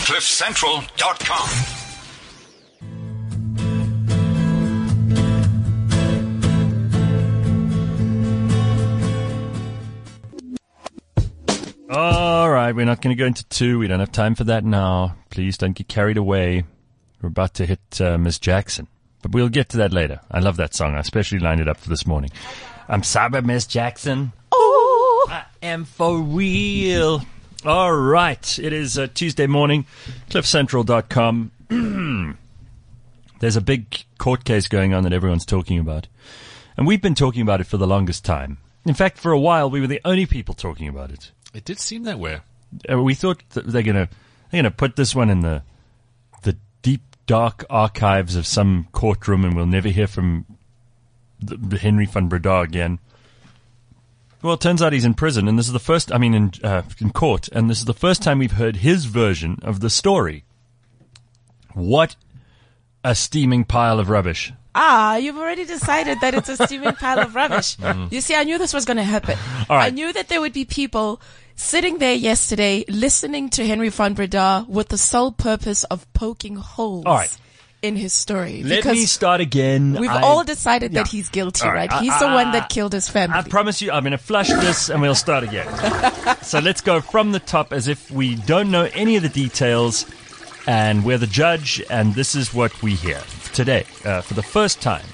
CliffCentral.com. All right, we're not going to go into 2. We don't have time for that now. Please don't get carried away. We're about to hit Miss Jackson. But we'll get to that later. I love that song. I especially lined it up for this morning. I'm sorry, Miss Jackson. Oh! I am for real. All right. It is Tuesday morning. CliffCentral.com. There's a big court case going on that everyone's talking about. And we've been talking about it for the longest time. In fact, for a while, we were the only people talking about it. It did seem that way. We thought that they're gonna put this one in the deep, dark archives of some courtroom, and we'll never hear from the Henry van Breda again. Well, it turns out he's in prison, and this is the first. I mean, in court, and this is the first time we've heard his version of the story. What a steaming pile of rubbish! You've already decided that it's a steaming pile of rubbish. You see, I knew this was going to happen. All right. I knew that there would be people sitting there yesterday listening to Henry van Breda with the sole purpose of poking holes in his story. Let me start again. We've all decided that he's guilty, right? He's the one that killed his family. I promise you, I'm going to flush this and we'll start again. So let's go from the top as if we don't know any of the details, and we're the judge, and this is what we hear today for the first time.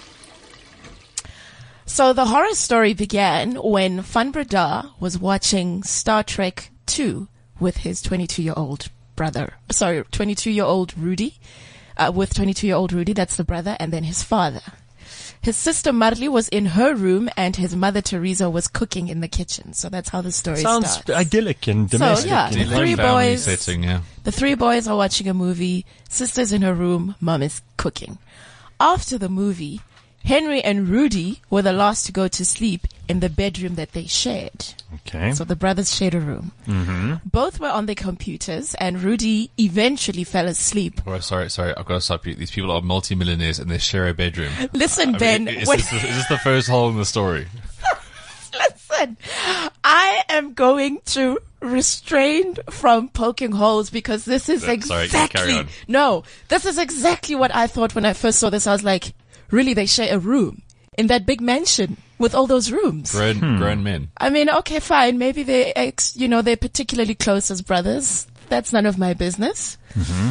So the horror story began when Van Breda was watching Star Trek 2 with his 22-year-old brother. Sorry, 22-year-old Rudy. With 22-year-old Rudy, that's the brother, and then his father. His sister Marley was in her room, and his mother Teresa was cooking in the kitchen. So that's how the story starts. Sounds idyllic and domestic. So, yeah, the three boys, setting, yeah. the 3 boys are watching a movie. Sister's in her room. Mom is cooking. After the movie, Henry and Rudy were the last to go to sleep in the bedroom that they shared. Okay. So the brothers shared a room. Mm-hmm. Both were on their computers, and Rudy eventually fell asleep. Oh, sorry. I've got to stop you. These people are multimillionaires and they share a bedroom. Listen, Ben. Is this the first hole in the story? Listen, I am going to restrain from poking holes because this is Sorry, carry on. No, this is exactly what I thought when I first saw this. I was like, really, they share a room in that big mansion with all those rooms. Grown men. I mean, okay, fine. Maybe they're particularly close as brothers. That's none of my business. Mm-hmm.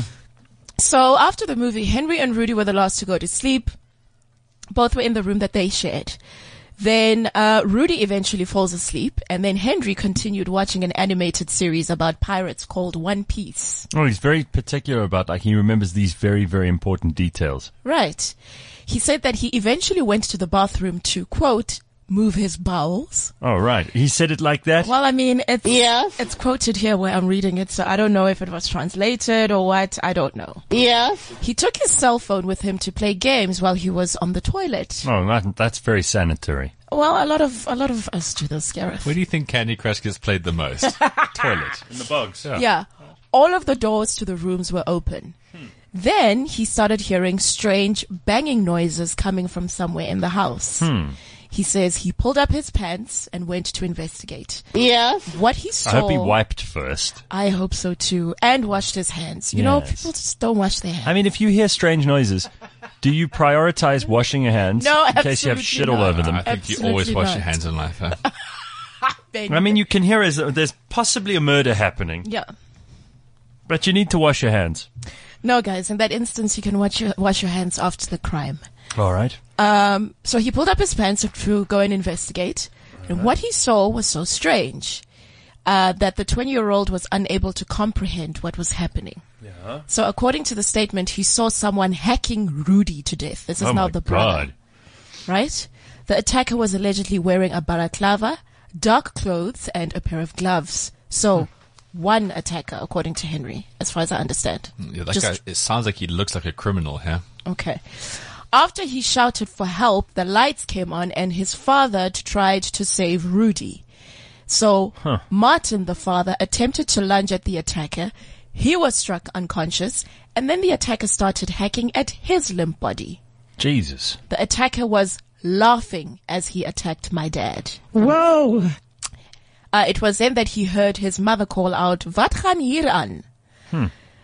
So after the movie, Henry and Rudy were the last to go to sleep. Both were in the room that they shared. Then Rudy eventually falls asleep, and then Henry continued watching an animated series about pirates called One Piece. Oh, he's very particular about, he remembers these very, very important details. Right. He said that he eventually went to the bathroom to, quote, move his bowels. Oh, right. He said it like that? Well, I mean, it's quoted here where I'm reading it, so I don't know if it was translated or what. I don't know. Yes. He took his cell phone with him to play games while he was on the toilet. Oh, that's very sanitary. Well, a lot of us do this, Gareth. Where do you think Candy Crush gets played the most? Toilet. In the bogs. Yeah. All of the doors to the rooms were open. Then he started hearing strange banging noises coming from somewhere in the house. He says he pulled up his pants and went to investigate. Yes. What he saw... I hope he wiped first. I hope so too. And washed his hands. You know, people just don't wash their hands. I mean, if you hear strange noises, do you prioritize washing your hands No, in case you have shit all over them? I think you always wash your hands in life. Huh? I mean, you can hear there's possibly a murder happening. Yeah. But you need to wash your hands. No, guys, in that instance, you can wash your hands after the crime. All right. So he pulled up his pants to go and investigate. And what he saw was so strange that the 20-year-old was unable to comprehend what was happening. Yeah. So according to the statement, he saw someone hacking Rudy to death. This is now the brother. God. Right? The attacker was allegedly wearing a balaclava, dark clothes, and a pair of gloves. So... one attacker, according to Henry, as far as I understand. Yeah, that guy, it sounds like he looks like a criminal, huh? Okay. After he shouted for help, the lights came on and his father tried to save Rudy. So Martin, the father, attempted to lunge at the attacker. He was struck unconscious, and then the attacker started hacking at his limp body. Jesus. The attacker was laughing as he attacked my dad. Whoa. It was then that he heard his mother call out, "Wat gaan hier aan?"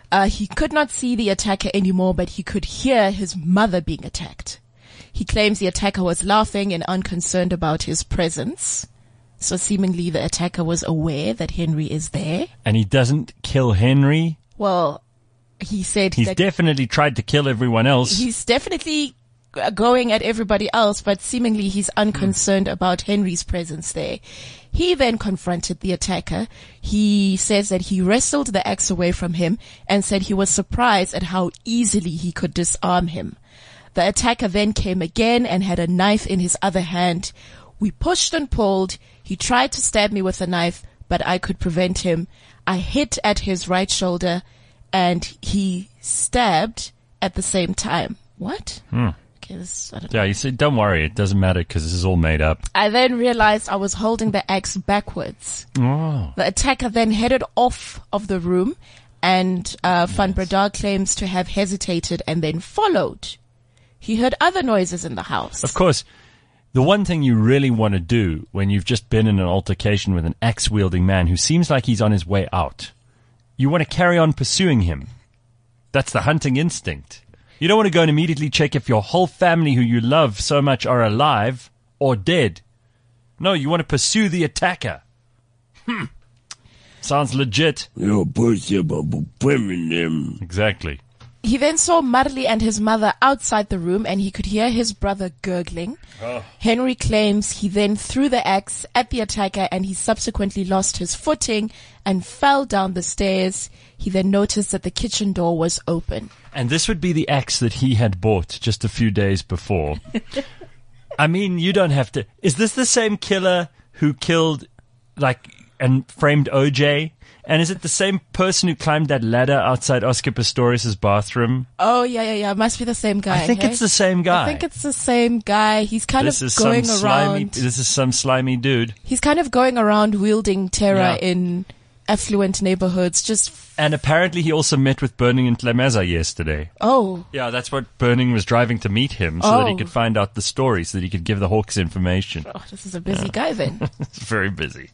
He could not see the attacker anymore, but he could hear his mother being attacked. He claims the attacker was laughing and unconcerned about his presence. So seemingly the attacker was aware that Henry is there. And he doesn't kill Henry. Well, he said He's that definitely tried to kill everyone else. he's definitely going at everybody else, but seemingly he's unconcerned about Henry's presence there. He then confronted the attacker. He says that he wrestled the axe away from him and said he was surprised at how easily he could disarm him. The attacker then came again and had a knife in his other hand. We pushed and pulled. He tried to stab me with a knife, but I could prevent him. I hit at his right shoulder and he stabbed at the same time. What? Okay, I don't know. Yeah, you said, don't worry, it doesn't matter because this is all made up. I then realized I was holding the axe backwards. Oh. The attacker then headed off of the room and Van Breda claims to have hesitated and then followed. He heard other noises in the house. Of course, the one thing you really want to do when you've just been in an altercation with an axe-wielding man who seems like he's on his way out, you want to carry on pursuing him. That's the hunting instinct. You don't want to go and immediately check if your whole family who you love so much are alive or dead. No, you want to pursue the attacker. Sounds legit. Exactly. He then saw Marley and his mother outside the room and he could hear his brother gurgling. Henry claims he then threw the axe at the attacker and he subsequently lost his footing and fell down the stairs. He then noticed that the kitchen door was open. And this would be the axe that he had bought just a few days before. I mean, you don't have to. Is this the same killer who killed, and framed OJ? And is it the same person who climbed that ladder outside Oscar Pistorius' bathroom? Oh, yeah. Must be the same guy. I think it's the same guy. I think it's the same guy. He's kind This of is going some around. This is some slimy dude. He's kind of going around wielding terror Yeah. in affluent neighborhoods. And apparently he also met with Burning in Tlemeza yesterday. Oh, Yeah, that's what Burning was driving to meet him so that he Oh. could find out the story, so that he could give the Hawks information. this is a busy guy then. It's very busy.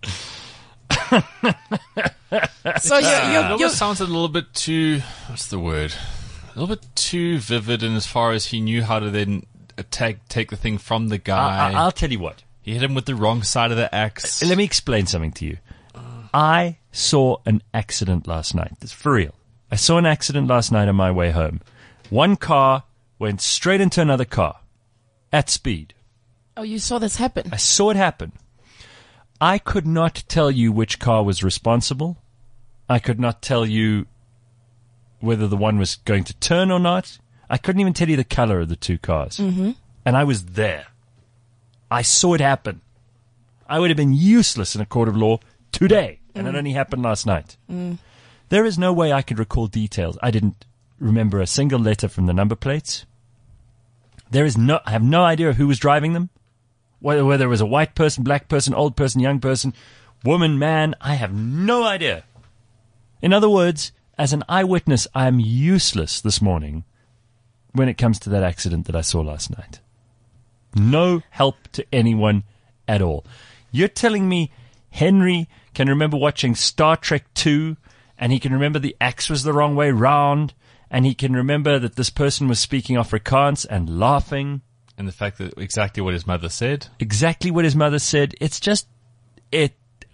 So It you're almost sounds a little bit too, what's the word? A little bit too vivid in as far as he knew how to then take the thing from the guy. I'll tell you what. He hit him with the wrong side of the axe. Let me explain something to you. I saw an accident last night. It's for real. I saw an accident last night on my way home. One car went straight into another car at speed. Oh, you saw this happen. I saw it happen. I could not tell you which car was responsible. I could not tell you whether the one was going to turn or not. I couldn't even tell you the color of the two cars. Mm-hmm. And I was there. I saw it happen. I would have been useless in a court of law today, and it only happened last night. There is no way I could recall details. I didn't remember a single letter from the number plates. I have no idea who was driving them. Whether it was a white person, black person, old person, young person, woman, man, I have no idea. In other words, as an eyewitness, I am useless this morning when it comes to that accident that I saw last night. No help to anyone at all. You're telling me Henry can remember watching Star Trek 2 and he can remember the axe was the wrong way round and he can remember that this person was speaking Afrikaans and laughing. And the fact that exactly what his mother said. Exactly what his mother said. It's just, And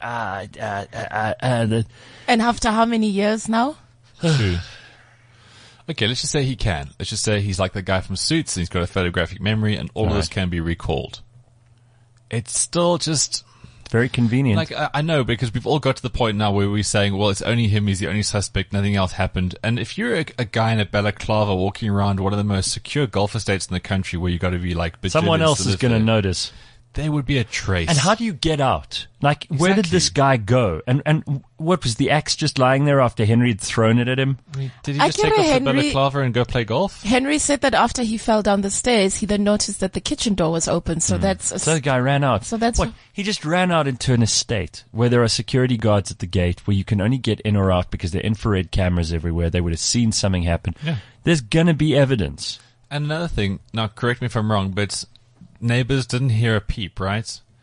after how many years now? True. Okay, let's just say he can. Let's just say he's like the guy from Suits and he's got a photographic memory and all of this can be recalled. It's still just... very convenient. Like, I know, because we've all got to the point now where we're saying, well, it's only him, he's the only suspect, nothing else happened. And if you're a guy in a balaclava walking around one of the most secure golf estates in the country where you got to be like... Someone else is going to notice. There would be a trace. And how do you get out? Like, where did Exactly. this guy go? And what, was the axe just lying there after Henry had thrown it at him? Did he I just get take a off Henry- the balaclava and go play golf? Henry said that after he fell down the stairs, he then noticed that the kitchen door was open. So that's So the guy ran out. So that's- what? He just ran out into an estate where there are security guards at the gate where you can only get in or out because there are infrared cameras everywhere. They would have seen something happen. Yeah. There's gonna be evidence. And another thing, now correct me if I'm wrong, but neighbors didn't hear a peep, right?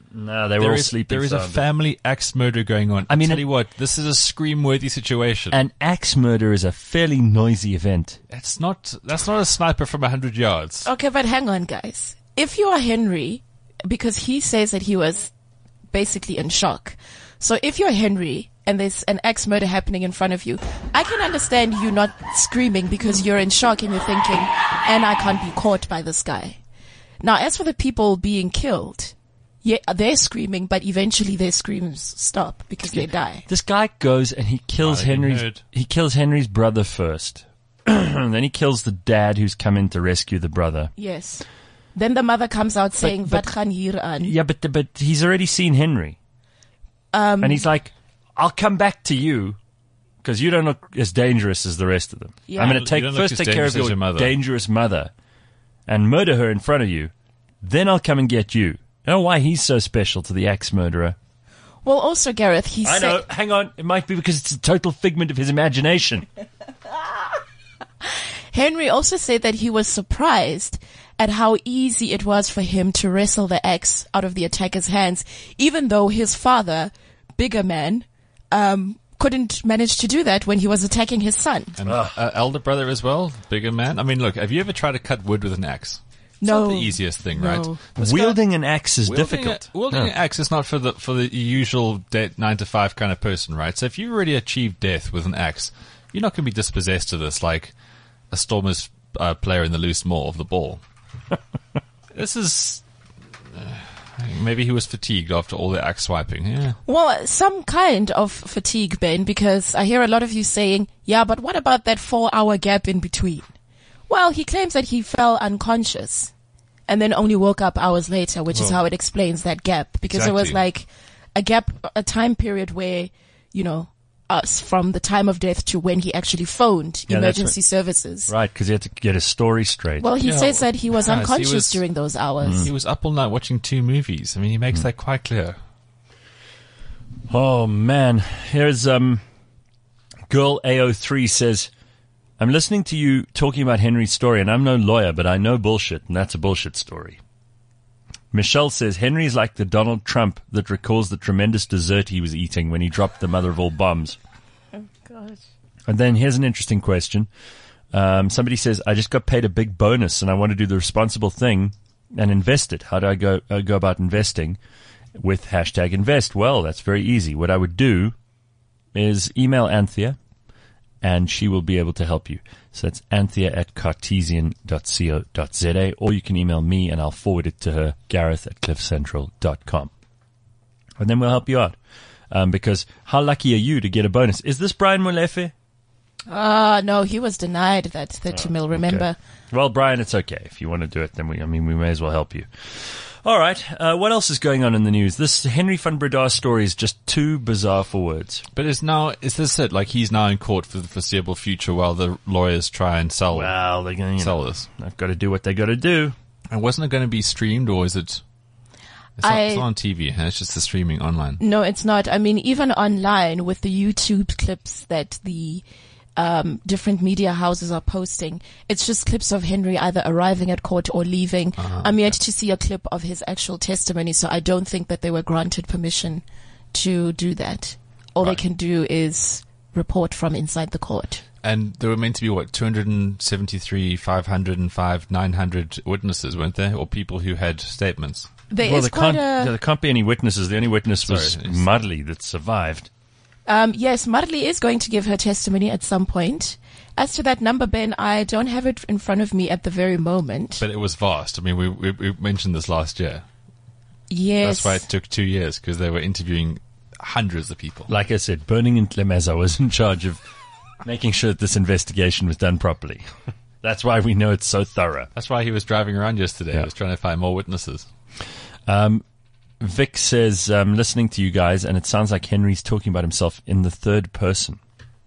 No, they were all sleeping. There is a soundly. family axe murder going on. I mean, tell you what, this is a scream-worthy situation. An axe murder is a fairly noisy event. That's not a sniper from 100 yards. Okay, but hang on, guys. If you are Henry, because he says that he was basically in shock. So if you're Henry and there's an axe murder happening in front of you, I can understand you not screaming because you're in shock and you're thinking, and I can't be caught by this guy. Now, as for the people being killed, yeah, they're screaming, but eventually their screams stop because they die. This guy goes and he kills Henry's brother first. And then he kills the dad who's come in to rescue the brother. Yes. Then the mother comes out saying, "Wat gaan hier aan?" Yeah, but he's already seen Henry. And he's like, I'll come back to you because you don't look as dangerous as the rest of them. Yeah. I'm going to take care of your mother. dangerous mother and murder her in front of you. Then I'll come and get you. I don't know why he's so special to the axe murderer. Well, also, Gareth, I know. Hang on. It might be because it's a total figment of his imagination. Henry also said that he was surprised at how easy it was for him to wrestle the axe out of the attacker's hands, even though his father, bigger man, couldn't manage to do that when he was attacking his son. And elder brother as well, bigger man. I mean, look, have you ever tried to cut wood with an axe? It's No. not the easiest thing, No. right? Wielding an axe is difficult. Wielding an axe is not for the usual 9 to 5 kind of person, right? So if you already achieved death with an axe, you're not going to be dispossessed of this like a Stormers player in the loose maw of the ball. This is... maybe he was fatigued after all the axe swiping. Yeah. Well, some kind of fatigue, Ben, because I hear a lot of you saying, yeah, but what about that 4-hour gap in between? Well, he claims that he fell unconscious and then only woke up hours later, which is how it explains that gap. Because it was like a gap, a time period where, you know, us from the time of death to when he actually phoned emergency services. Right, because he had to get his story straight. Well, he says that he was Guys, unconscious during those hours. He was up all night watching 2 movies. I mean, he makes that quite clear. Oh, man. Here's Girl AO3 says, I'm listening to you talking about Henry's story, and I'm no lawyer, but I know bullshit, and that's a bullshit story. Michelle says, Henry's like the Donald Trump that recalls the tremendous dessert he was eating when he dropped the mother of all bombs. Oh, gosh. And then here's an interesting question. Somebody says, I just got paid a big bonus, and I want to do the responsible thing and invest it. How do I go about investing with hashtag invest? Well, that's very easy. What I would do is email Anthea, and she will be able to help you. So that's anthea@cartesian.co.za, or you can email me and I'll forward it to her, gareth@cliffcentral.com. And then we'll help you out. Because how lucky are you to get a bonus? Is this Brian Molefe? No, he was denied that 30 mil, remember? Okay. Well, Brian, it's okay. If you want to do it, then we may as well help you. All right. What else is going on in the news? This Henry van Breda story is just too bizarre for words. But is this it? Like he's now in court for the foreseeable future while the lawyers try and sell they're going to sell this. They've got to do what they got to do. And wasn't it going to be streamed, or is it? It's not on TV. It's just the streaming online. No, it's not. I mean, even online with the YouTube clips that the different media houses are posting, it's just clips of Henry either arriving at court or leaving. I'm yet to see a clip of his actual testimony, so I don't think that they were granted permission to do that. All they can do is report from inside the court. And there were meant to be, 273, 505, 900 witnesses, weren't there? Or people who had statements? There can't be any witnesses. The only witness was Marley that survived. Yes, Marley is going to give her testimony at some point. As to that number, Ben, I don't have it in front of me at the very moment. But it was vast. I mean, we mentioned this last year. Yes. That's why it took 2 years, because they were interviewing hundreds of people. Like I said, Burning and Tlemeza was in charge of making sure that this investigation was done properly. That's why we know it's so thorough. That's why he was driving around yesterday. He was trying to find more witnesses. Vic says, listening to you guys, and it sounds like Henry's talking about himself in the third person.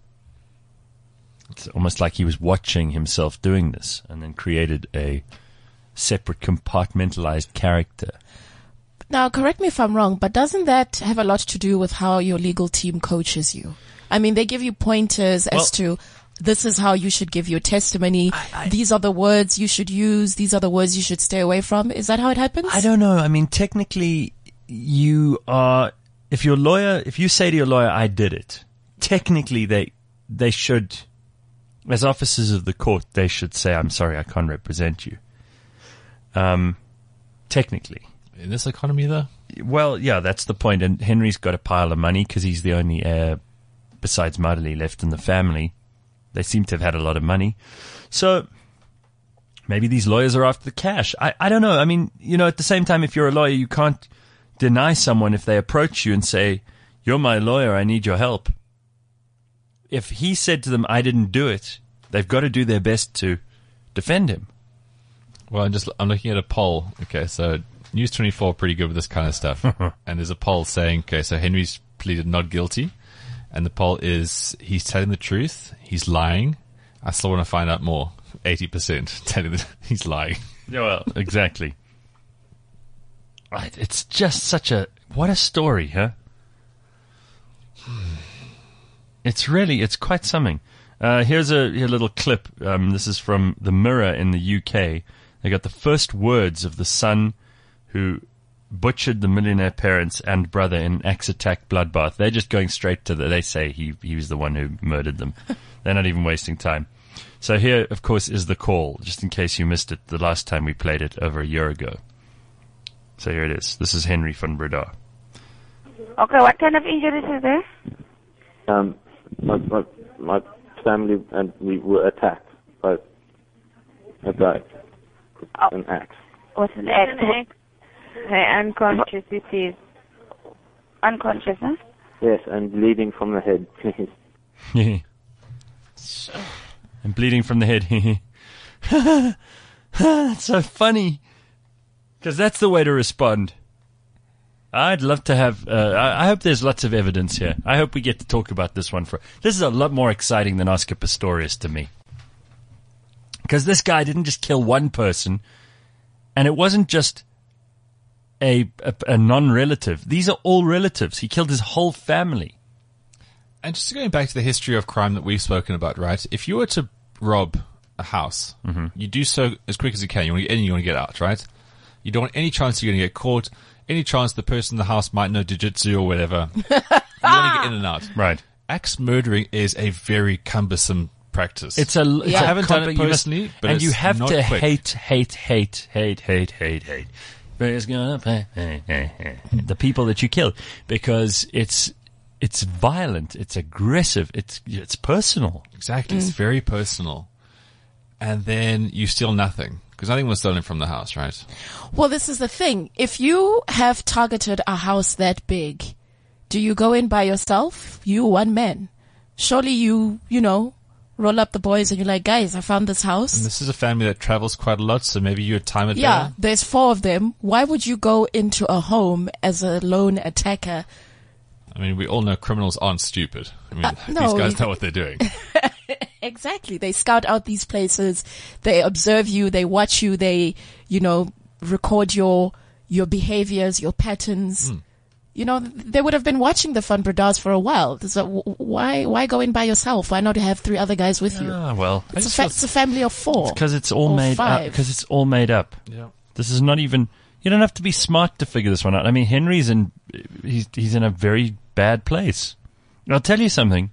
It's almost like he was watching himself doing this and then created a separate compartmentalized character. Now, correct me if I'm wrong, but doesn't that have a lot to do with how your legal team coaches you? I mean, they give you pointers as to this is how you should give your testimony. These are the words you should use. These are the words you should stay away from. Is that how it happens? I don't know. I mean, technically, if you say to your lawyer, I did it, technically they should, as officers of the court, they should say, I'm sorry, I can't represent you. Technically. In this economy, though? Well, yeah, that's the point. And Henry's got a pile of money because he's the only heir besides Madeleine left in the family. They seem to have had a lot of money. So maybe these lawyers are after the cash. I don't know. I mean, at the same time, if you're a lawyer, you can't deny someone if they approach you and say, you're my lawyer, I need your help. If he said to them, I didn't do it, they've got to do their best to defend him. Well, I'm looking at a poll. Okay, so News 24 pretty good with this kind of stuff. And there's a poll saying, okay, so Henry's pleaded not guilty. And the poll is, he's telling the truth, he's lying. I still want to find out more. 80% telling that he's lying. Yeah, well, exactly. It's just what a story, huh? It's quite something. Here's a little clip. This is from The Mirror in the UK. They got the first words of the son who butchered the millionaire parents and brother in an axe attack bloodbath. They're just going straight to they say he was the one who murdered them. They're not even wasting time. So here, of course, is the call, just in case you missed it the last time we played it over a year ago. So here it is. This is Henry van Breda. Okay, what kind of injuries is there? My family and we were attacked by a guy with an axe. What's an axe? Okay, unconscious it is. Unconscious, huh? Yes, and bleeding from the head, please. And bleeding from the head. That's so funny. Because that's the way to respond. I'd love to have... I hope there's lots of evidence here. I hope we get to talk about this one. This is a lot more exciting than Oscar Pistorius to me. Because this guy didn't just kill one person, and it wasn't just a non-relative. These are all relatives. He killed his whole family. And just going back to the history of crime that we've spoken about, right? If you were to rob a house, you do so as quick as you can. You want to get out, right? You don't want any chance you're going to get caught, any chance the person in the house might know jiu-jitsu or whatever. You want to get in and out. Right. Axe murdering is a very cumbersome practice. I haven't done it personally, but and you have to quick. hate. The people that you kill, because it's violent, it's aggressive, it's personal. Exactly, it's very personal. And then you steal nothing, because nothing was stolen from the house, right? Well, this is the thing. If you have targeted a house that big, do you go in by yourself? You, one man. Surely you roll up the boys and you're like, guys, I found this house. And this is a family that travels quite a lot, so maybe you would time it Yeah, better. there's 4 of them. Why would you go into a home as a lone attacker? I mean, we all know criminals aren't stupid. I mean, no, these guys know what they're doing. Exactly. They scout out these places. They observe you. They watch you. They, record your behaviors, your patterns. They would have been watching the Van Bredas for a while. So why go in by yourself? Why not have 3 other guys with you? Well, It's a family of 4. because it's all made up. Because it's all made up. Yeah. This is not even. You don't have to be smart to figure this one out. I mean, Henry's he's in a very bad place. I'll tell you something.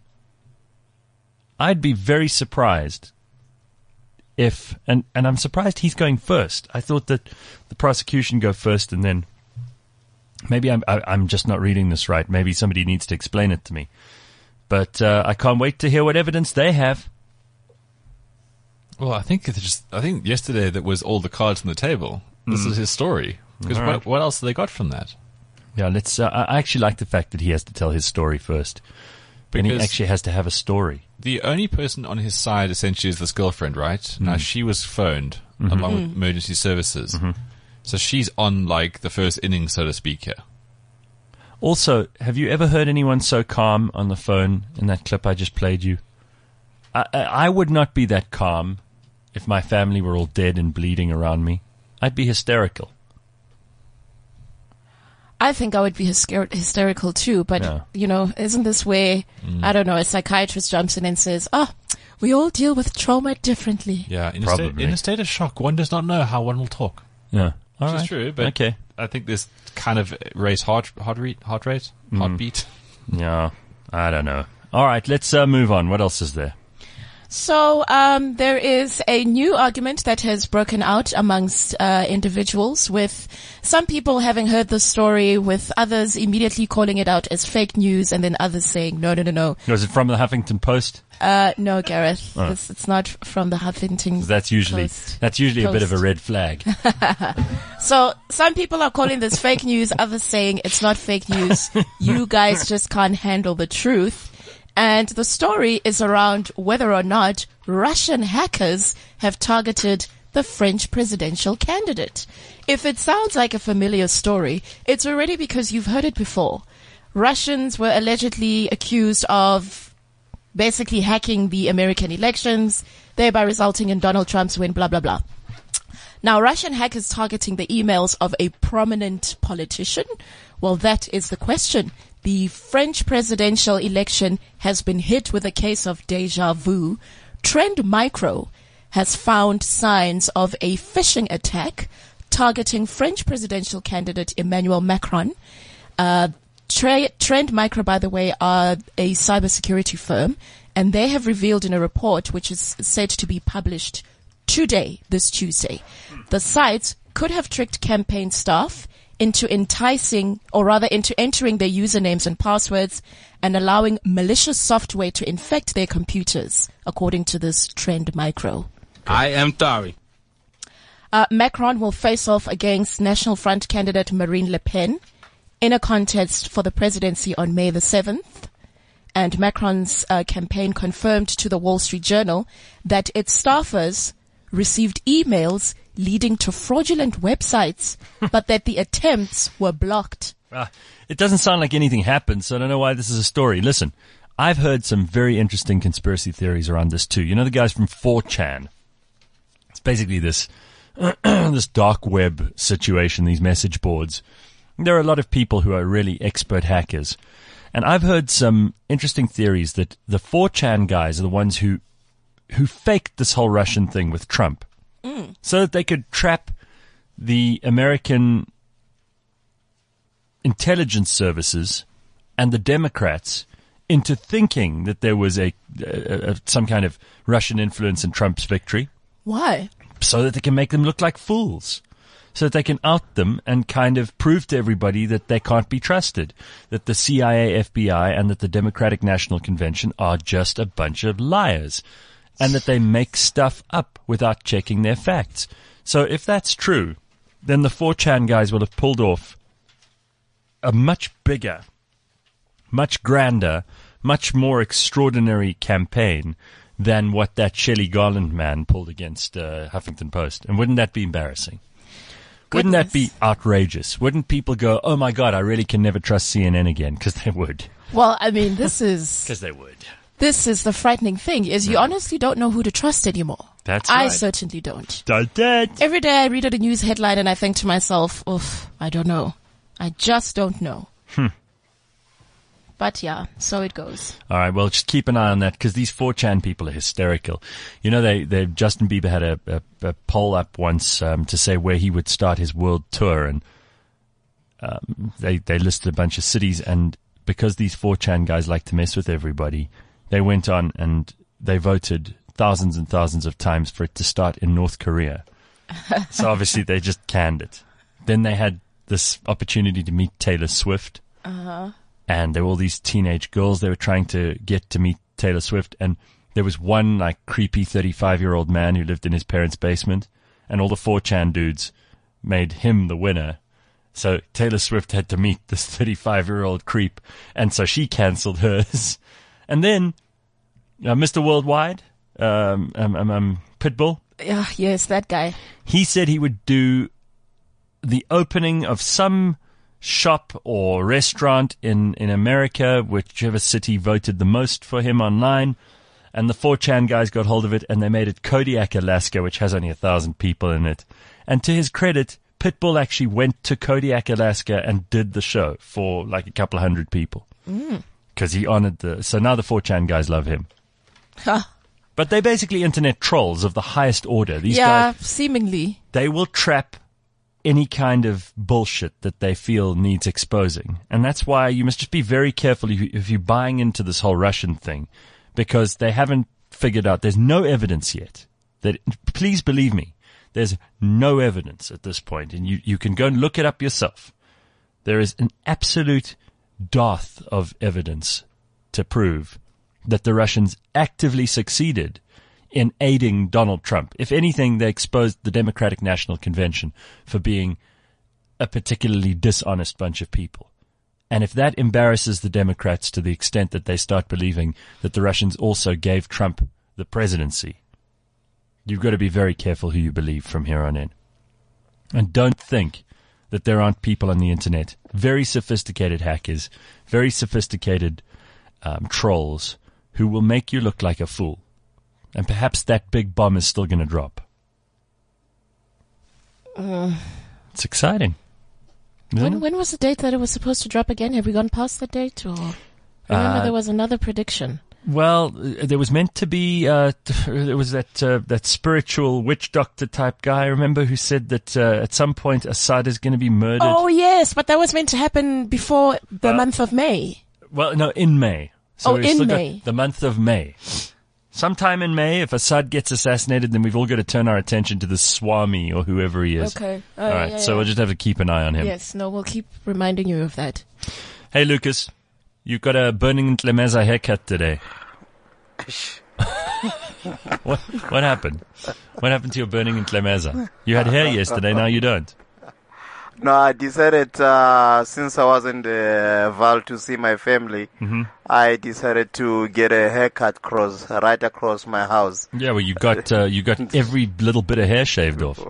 I'd be very surprised if, and I'm surprised he's going first. I thought that the prosecution go first, and then maybe I'm just not reading this right. Maybe somebody needs to explain it to me. But I can't wait to hear what evidence they have. Well, I think yesterday that was all the cards on the table. This is his story. Because Right. what else have they got from that? Yeah, let's. I actually like the fact that he has to tell his story first, and he Because- actually has to have a story. The only person on his side essentially is this girlfriend, right? Now she was phoned along with emergency services. So she's on like the first inning, so to speak, here. Also, have you ever heard anyone so calm on the phone in that clip I just played you? I would not be that calm if my family were all dead and bleeding around me. I'd be hysterical. I think I would be hysterical too, but, isn't this where, I don't know, a psychiatrist jumps in and says, we all deal with trauma differently. Yeah, in Probably. a state of shock, one does not know how one will talk. Yeah. All Which is right. true, but okay. I think this kind of raised heartbeat. Yeah, I don't know. All right, let's move on. What else is there? So there is a new argument that has broken out amongst individuals, with some people having heard the story, with others immediately calling it out as fake news, and then others saying, no. Was it from the Huffington Post? No, Gareth. It's not from the Huffington That's usually Post. a bit of a red flag. So some people are calling this fake news, others saying it's not fake news. You guys just can't handle the truth. And the story is around whether or not Russian hackers have targeted the French presidential candidate. If it sounds like a familiar story, it's already because you've heard it before. Russians were allegedly accused of basically hacking the American elections, thereby resulting in Donald Trump's win, blah, blah, blah. Now, Russian hackers targeting the emails of a prominent politician? Well, that is the question. The French presidential election has been hit with a case of deja vu. Trend Micro has found signs of a phishing attack targeting French presidential candidate Emmanuel Macron. Trend Micro, by the way, are a cybersecurity firm, and they have revealed in a report, which is said to be published today, this Tuesday, the site could have tricked campaign staff into entering their usernames and passwords and allowing malicious software to infect their computers, according to this Trend Micro. I am sorry. Macron will face off against National Front candidate Marine Le Pen in a contest for the presidency on May the 7th. And Macron's campaign confirmed to the Wall Street Journal that its staffers received emails leading to fraudulent websites, but that the attempts were blocked. It doesn't sound like anything happened, so I don't know why this is a story. Listen, I've heard some very interesting conspiracy theories around this too. You know the guys from 4chan? It's basically this this dark web situation, these message boards. There are a lot of people who are really expert hackers. And I've heard some interesting theories that the 4chan guys are the ones who faked this whole Russian thing with Trump. So that they could trap the American intelligence services and the Democrats into thinking that there was some kind of Russian influence in Trump's victory. Why? So that they can make them look like fools. So that they can out them and kind of prove to everybody that they can't be trusted. That the CIA, FBI, and that the Democratic National Convention are just a bunch of liars. And that they make stuff up without checking their facts. So if that's true, then the 4chan guys will have pulled off a much bigger, much grander, much more extraordinary campaign than what that Shelley Garland man pulled against Huffington Post. And wouldn't that be embarrassing? Wouldn't that be outrageous? Wouldn't people go, oh my God, I really can never trust CNN again? Because they would. Well, I mean, this is... Because they would. This is the frightening thing, is you honestly don't know who to trust anymore. That's I right. certainly don't. Don't it? Every day I read a news headline and I think to myself, oof, I don't know. I just don't know. But yeah, so it goes. All right, well, just keep an eye on that because these 4chan people are hysterical. You know, Justin Bieber had a poll up once to say where he would start his world tour, and they listed a bunch of cities, and because these 4chan guys like to mess with everybody, they went on and they voted thousands and thousands of times for it to start in North Korea. So obviously they just canned it. Then they had this opportunity to meet Taylor Swift. And there were all these teenage girls they were trying to get to meet Taylor Swift. And there was one like creepy 35-year-old man who lived in his parents' basement. And all the 4chan dudes made him the winner. So Taylor Swift had to meet this 35-year-old creep. And so she cancelled hers. And then Mr. Worldwide, Pitbull. Yes, that guy. He said he would do the opening of some shop or restaurant in America, whichever city voted the most for him online. And the 4chan guys got hold of it and they made it Kodiak, Alaska, which has only 1,000 people in it. And to his credit, Pitbull actually went to Kodiak, Alaska and did the show for like a couple of hundred people. Because he honored so now the 4chan guys love him. But they're basically internet trolls of the highest order. These guys, seemingly. they will trap any kind of bullshit that they feel needs exposing. And that's why you must just be very careful if you're buying into this whole Russian thing, because they haven't figured out, there's no evidence yet. Please believe me, there's no evidence at this point, and you can go and look it up yourself. There is an absolute dearth of evidence to prove that the Russians actively succeeded in aiding Donald Trump. If anything, they exposed the Democratic National Convention for being a particularly dishonest bunch of people. And if that embarrasses the Democrats to the extent that they start believing that the Russians also gave Trump the presidency, you've got to be very careful who you believe from here on in. And don't think that there aren't people on the internet, very sophisticated hackers, very sophisticated trolls, who will make you look like a fool. And perhaps that big bomb is still going to drop. It's exciting. When was the date that it was supposed to drop again? Have we gone past the date? Or remember there was another prediction. Well, there was meant to be, there was that spiritual witch doctor type guy, remember, who said that at some point Assad is going to be murdered. Oh, yes, but that was meant to happen before the month of May. Well, no, in May. So we've in still May. got the month of May. Sometime in May, if Assad gets assassinated, then we've all got to turn our attention to the Swami or whoever he is. Okay. All right, so we'll just have to keep an eye on him. Yes, no, we'll keep reminding you of that. Hey, Lucas, you've got a Burning Tlemeza haircut today. What happened? What happened to your Burning in Tlemeza? You had hair yesterday, now you don't. No, I decided, since I wasn't Val to see my family, I decided to get a haircut right across my house. Yeah, well, you got every little bit of hair shaved off.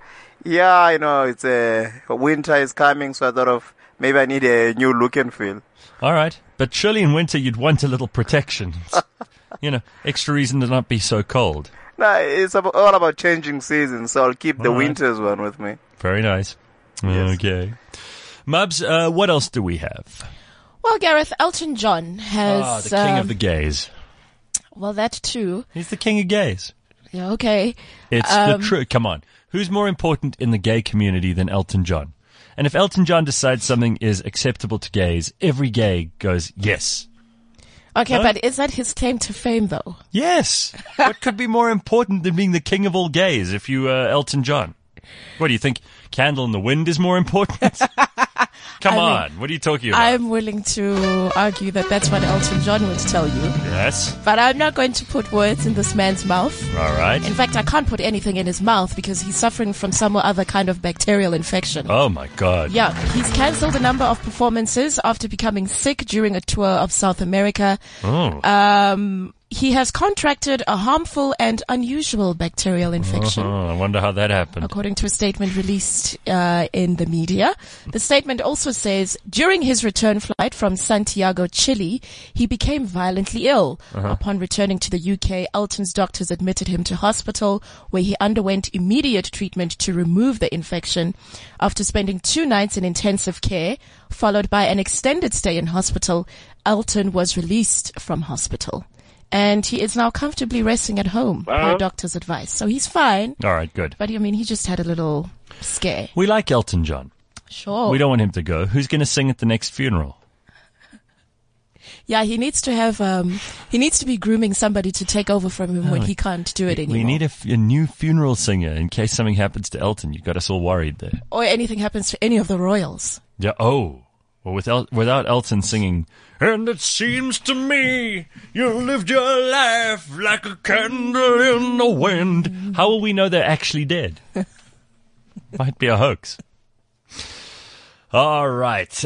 Yeah, it's winter is coming, so I thought of maybe I need a new look and feel. All right, but surely in winter you'd want a little protection. Extra reason to not be so cold. No, it's all about changing seasons, so I'll keep the winters one with me. Very nice. Yes. Okay. Mubs, what else do we have? Well, Gareth, Elton John has... the king of the gays. Well, that too. He's the king of gays. Yeah, okay. It's the truth. Come on. Who's more important in the gay community than Elton John? And if Elton John decides something is acceptable to gays, every gay goes, yes. Okay, No? but is that his claim to fame, though? Yes. What could be more important than being the king of all gays if you Elton John? What do you think? Candle in the Wind is more important? Come on. What are you talking about? I'm willing to argue that that's what Elton John would tell you. Yes. But I'm not going to put words in this man's mouth. All right. In fact, I can't put anything in his mouth because he's suffering from some other kind of bacterial infection. Oh, my God. Yeah, he's cancelled a number of performances after becoming sick during a tour of South America. Oh. He has contracted a harmful and unusual bacterial infection. I wonder how that happened. According to a statement released in the media. The statement also says, during his return flight from Santiago, Chile, he became violently ill. Upon returning to the UK, Elton's doctors admitted him to hospital, where he underwent immediate treatment to remove the infection. After spending 2 nights in intensive care, followed by an extended stay in hospital, Elton was released from hospital. And he is now comfortably resting at home per doctor's advice. So he's fine. All right, good. But, he just had a little scare. We like Elton John. Sure. We don't want him to go. Who's going to sing at the next funeral? Yeah, he needs to have, he needs to be grooming somebody to take over from him when he can't do it anymore. We need a new funeral singer in case something happens to Elton. You got us all worried there. Or anything happens to any of the royals. Yeah. Oh. Well, without Elton singing, and it seems to me you lived your life like a candle in the wind. How will we know they're actually dead? Might be a hoax. All right.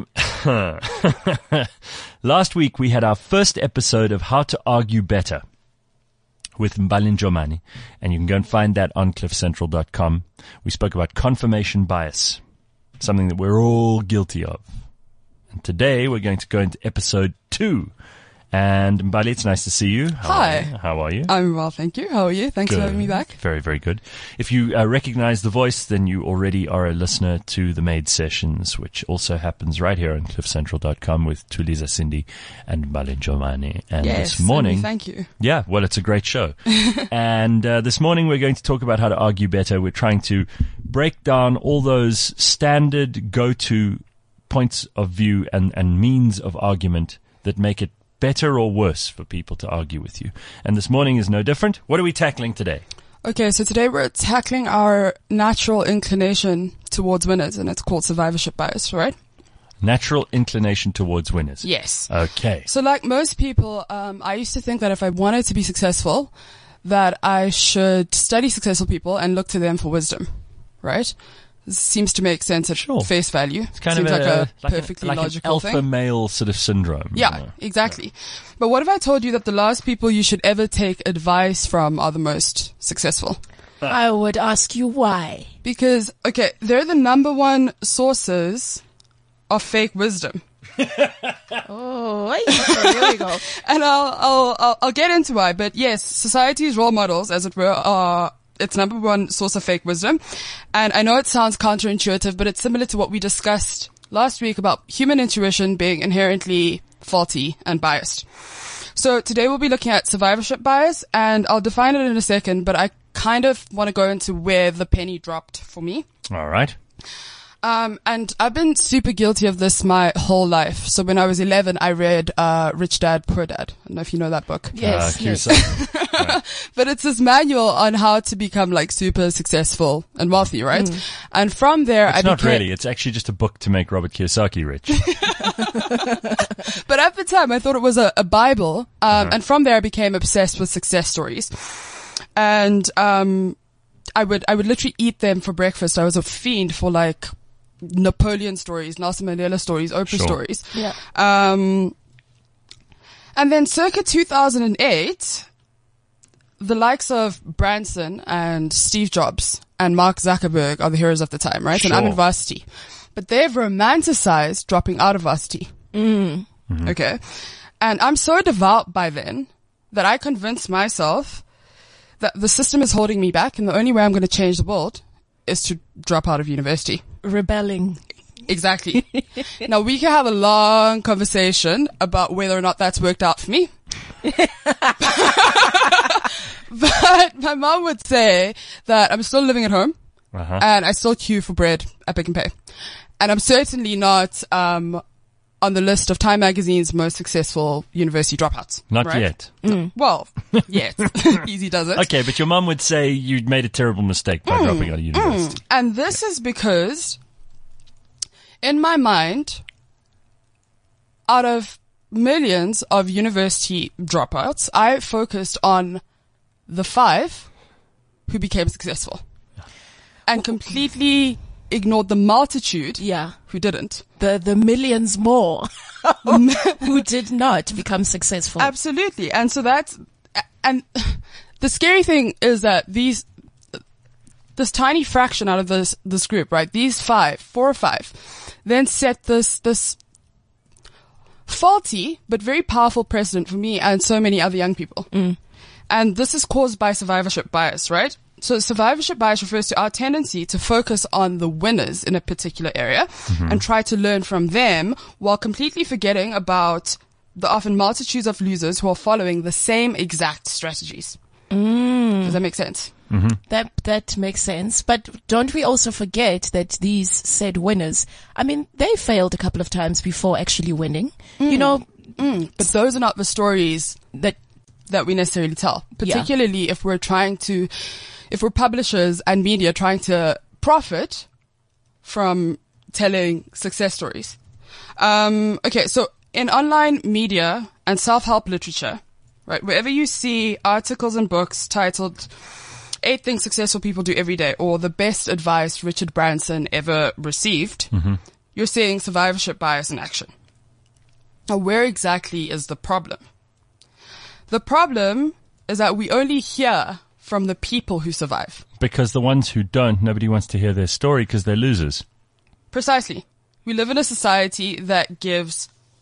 Last week we had our first episode of How to Argue Better with Mbalin Jomani, and you can go and find that on cliffcentral.com. We spoke about confirmation bias, something that we're all guilty of. And today we're going to go into episode 2 And Mbali, it's nice to see you. Hi. How are you? I'm well, thank you. How are you? Thanks for having me back. Very, very good. If you recognize the voice, then you already are a listener to the Made Sessions, which also happens right here on cliffcentral.com with Tuliza Cindy and Mbali Jomane. And Yes, this morning... thank you. Yeah, well, it's a great show. And this morning we're going to talk about how to argue better. We're trying to break down all those standard go-to points of view and means of argument that make it better or worse for people to argue with you. And this morning is no different. What are we tackling today? Okay, so today we're tackling our natural inclination towards winners, and it's called survivorship bias, right? Natural inclination towards winners. Yes. Okay. So like most people, I used to think that if I wanted to be successful, that I should study successful people and look to them for wisdom, right? This seems to make sense at face value. It's kind Seems of like a perfectly like logical an alpha thing. male sort of syndrome. Yeah, exactly. But what if I told you that the last people you should ever take advice from are the most successful? I would ask you why. Because, okay, they're the number one sources of fake wisdom. Oh, okay, here we go. And I'll get into why. But yes, society's role models, as it were, are its number one source of fake wisdom. And I know it sounds counterintuitive, but it's similar to what we discussed last week about human intuition being inherently faulty and biased. So today we'll be looking at survivorship bias, and I'll define it in a second, but I kind of want to go into where the penny dropped for me. All right. And I've been super guilty of this my whole life. So when I was 11, I read Rich Dad, Poor Dad. I don't know if you know that book. Yes, yes. But it's this manual on how to become like super successful and wealthy, right? And from there, It's not really. It's actually just a book to make Robert Kiyosaki rich. But at the time, I thought it was a Bible. And from there, I became obsessed with success stories. And I would literally eat them for breakfast. I was a fiend for like Napoleon stories, Nelson Mandela stories, Oprah stories. Yeah. And then circa 2008, the likes of Branson and Steve Jobs and Mark Zuckerberg are the heroes of the time, right? Sure. And I'm in varsity. But they've romanticized dropping out of varsity. Okay. And I'm so devout by then that I convinced myself that the system is holding me back, and the only way I'm going to change the world is to drop out of university. Rebelling. Exactly. Now, we can have a long conversation about whether or not that's worked out for me. But my mom would say that I'm still living at home, and I still queue for bread at Pick n Pay. And I'm certainly not on the list of Time Magazine's most successful university dropouts. Not right? yet. Well, yes. Easy does it. Okay, but your mum would say you'd made a terrible mistake by dropping out of university. And this is because, in my mind, out of millions of university dropouts, I focused on the 5 who became successful and completely ignored the multitude who didn't. The millions more who did not become successful. Absolutely. And so and the scary thing is that this tiny fraction out of this group, right? These 4 or 5, then set this faulty but very powerful precedent for me and so many other young people. And this is caused by survivorship bias, right? So survivorship bias refers to our tendency to focus on the winners in a particular area and try to learn from them while completely forgetting about the often multitudes of losers who are following the same exact strategies. Does that make sense? That makes sense. But don't we also forget that these said winners, I mean, they failed a couple of times before actually winning. You know, but those are not the stories that we necessarily tell, particularly if we're publishers and media trying to profit from telling success stories. Okay, so in online media and self-help literature, right, wherever you see articles and books titled 8 Things Successful People Do Every Day or The Best Advice Richard Branson Ever Received, you're seeing survivorship bias in action. Now, where exactly is the problem? The problem is that we only hear from the people who survive. Because the ones who don't, nobody wants to hear their story because they're losers. Precisely. We live in a society that gives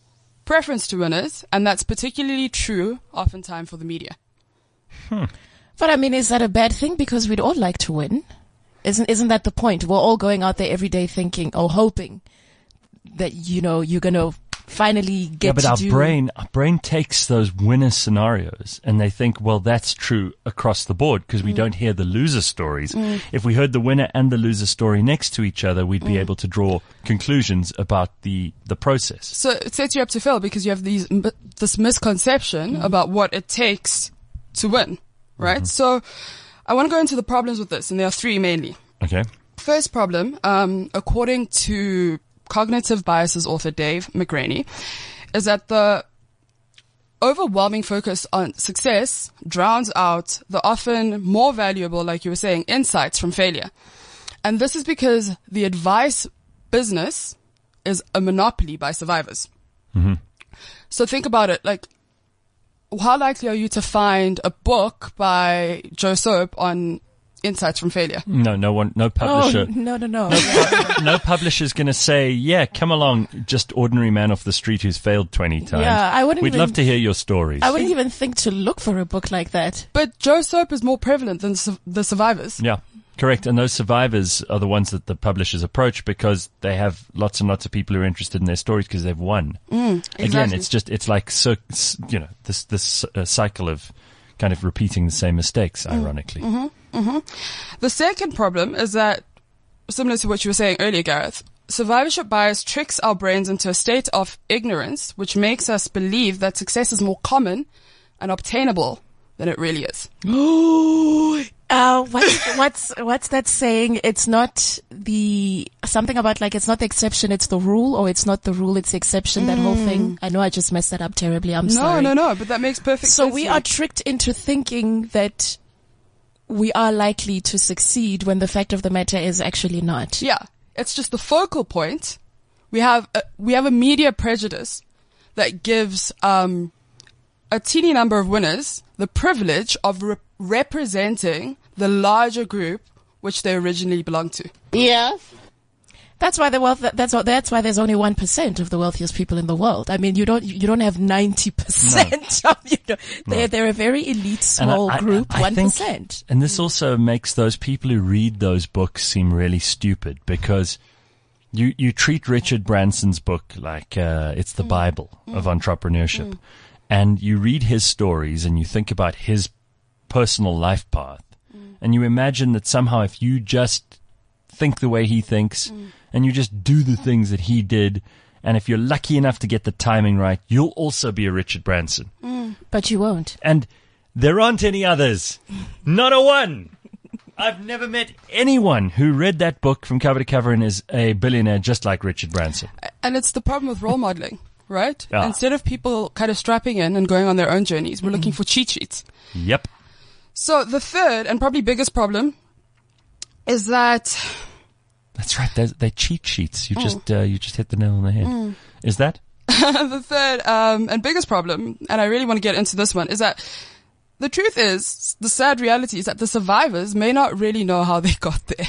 preference to winners, and that's particularly true oftentimes for the media. But I mean, is that a bad thing? Because we'd all like to win. Isn't that the point? We're all going out there every day thinking or hoping that, you're going to finally get but to our do. brain takes those winner scenarios and they think, well, that's true across the board because we don't hear the loser stories. If we heard the winner and the loser story next to each other, we'd be able to draw conclusions about the process. So it sets you up to fail because you have this misconception about what it takes to win, right? So I want to go into the problems with this, and there are three mainly. Okay. First problem, according to Cognitive Biases author Dave McRaney, is that the overwhelming focus on success drowns out the often more valuable, like you were saying, insights from failure. And this is because the advice business is a monopoly by survivors. So think about it, like, how likely are you to find a book by Joe Soap on insights from failure? No publisher. Oh, no. No publisher's going to say, yeah, come along, just ordinary man off the street who's failed 20 times. Yeah, I wouldn't We'd even- love to hear your stories. I wouldn't even think to look for a book like that. But Joe Soap is more prevalent than the survivors. Yeah, correct. And those survivors are the ones that the publishers approach because they have lots and lots of people who are interested in their stories because they've won. Again, Exactly. it's like, this cycle of kind of repeating the same mistakes, ironically. The second problem is that, similar to what you were saying earlier, Gareth, survivorship bias tricks our brains into a state of ignorance, which makes us believe that success is more common and obtainable than it really is. What's that saying? It's not something about like, it's not the exception, it's the rule, or it's not the rule, it's the exception, that whole thing. I know I just messed that up terribly. I'm sorry. No, but that makes perfect So sense. we to are me. tricked into thinking that we are likely to succeed when the fact of the matter is actually not. Yeah, it's just the focal point. We have a media prejudice that gives a teeny number of winners the privilege of representing the larger group which they originally belonged to. Yeah. That's why that's why there's only 1% of the wealthiest people in the world. I mean, you don't have 90%. They're a very elite small group, I think- 1%. and this also makes those people who read those books seem really stupid because you treat Richard Branson's book like it's the Bible of entrepreneurship. And you read his stories and you think about his personal life path. And you imagine that somehow if you just think the way he thinks and you just do the things that he did, and if you're lucky enough to get the timing right, you'll also be a Richard Branson. But you won't. And there aren't any others. Not a one. I've never met anyone who read that book from cover to cover and is a billionaire just like Richard Branson. And it's the problem with role modeling, right? Yeah. Instead of people kind of strapping in and going on their own journeys, we're looking for cheat sheets. Yep. So the third and probably biggest problem is that That's right. They're cheat sheets. You just hit the nail on the head. Is that? the third and biggest problem, and I really want to get into this one, is that the truth is, the sad reality is that the survivors may not really know how they got there.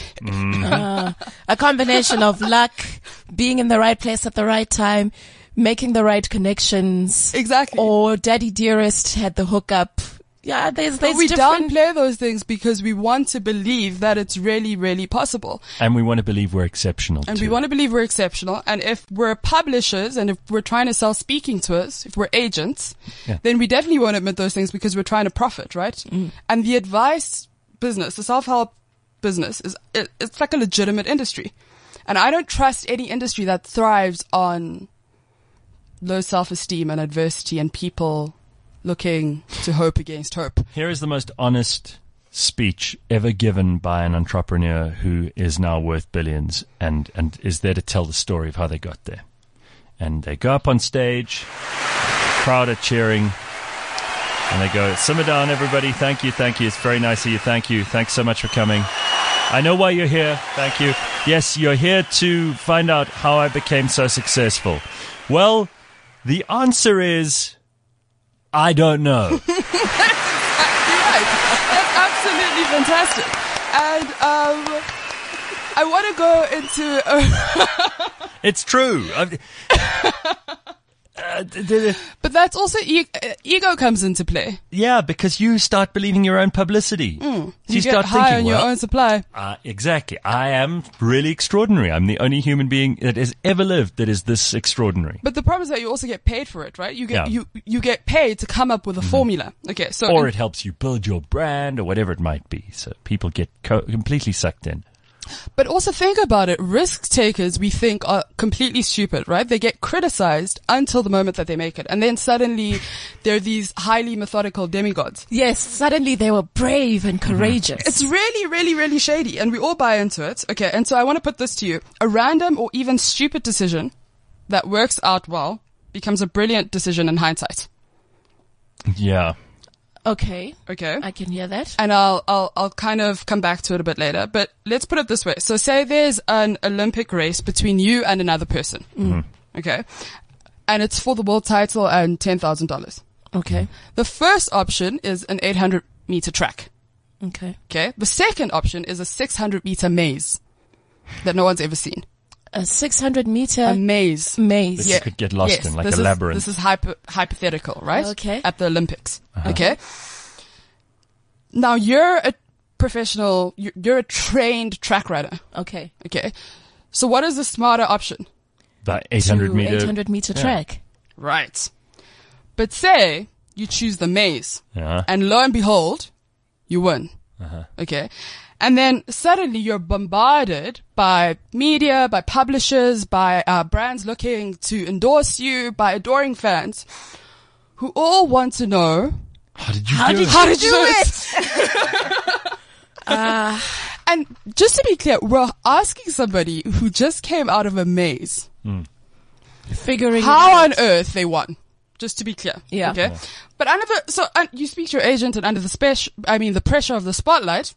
A combination of luck, being in the right place at the right time, making the right connections. Exactly. Or Daddy Dearest had the hookup. Yeah, there's But we different. downplay those things because we want to believe that it's really, really possible. And we want to believe we're exceptional. And too. we want to believe we're exceptional. And if we're publishers and if we're trying to sell speaking tours, if we're agents, Yeah. then we definitely won't admit those things because we're trying to profit, right? And the advice business, the self-help business, it's like a legitimate industry. And I don't trust any industry that thrives on low self-esteem and adversity and people looking to hope against hope. Here is the most honest speech ever given by an entrepreneur who is now worth billions and is there to tell the story of how they got there. And they go up on stage, crowd are cheering, and they go, simmer down, everybody. Thank you. It's very nice of you. Thank you. Thanks so much for coming. I know why you're here. Thank you. Yes, you're here to find out how I became so successful. Well, the answer is, I don't know. That's absolutely fantastic. And I want to go into... It's true. But that's also ego comes into play. Yeah, because you start believing your own publicity. So You get start high thinking, on your well, own supply. exactly. I am really extraordinary. I'm the only human being that has ever lived that is this extraordinary. But the problem is that you also get paid for it, right? You get Yeah. you get paid to come up with a formula. Okay, so Or it helps you build your brand or whatever it might be. So people get completely sucked in. but also think about it. Risk takers we think are completely stupid, right? They get criticized until the moment that they make it, and then suddenly they're these highly methodical demigods. Yes, suddenly they were brave and courageous. It's really, really, really shady, and we all buy into it. Okay, and so I want to put this to you. A random or even stupid decision that works out well becomes a brilliant decision in hindsight. Yeah. Okay, Okay? I can hear that. And I'll kind of come back to it a bit later, but let's put it this way. So say there's an Olympic race between you and another person. Okay? And it's for the world title and $10,000. Okay, The first option is an 800-meter track. okay. Okay? The second option is a 600-meter maze that no one's ever seen. A 600-meter A maze. maze. That you could get lost in, like a labyrinth. This is hypothetical, right? Okay. At the Olympics. Okay. Now you're a professional, you're a trained track rider. Okay. Okay. So what is the smarter option? The 800-meter. 800-meter track. Right. But say you choose the maze, Yeah. and lo and behold, you win. Okay. And then suddenly you're bombarded by media, by publishers, by brands looking to endorse you, by adoring fans who all want to know, How did you do it? how did you do it? And just to be clear, we're asking somebody who just came out of a maze Figuring how it out. on earth they won. Just to be clear. Yeah. Okay. But you speak to your agent, and under the pressure of the spotlight,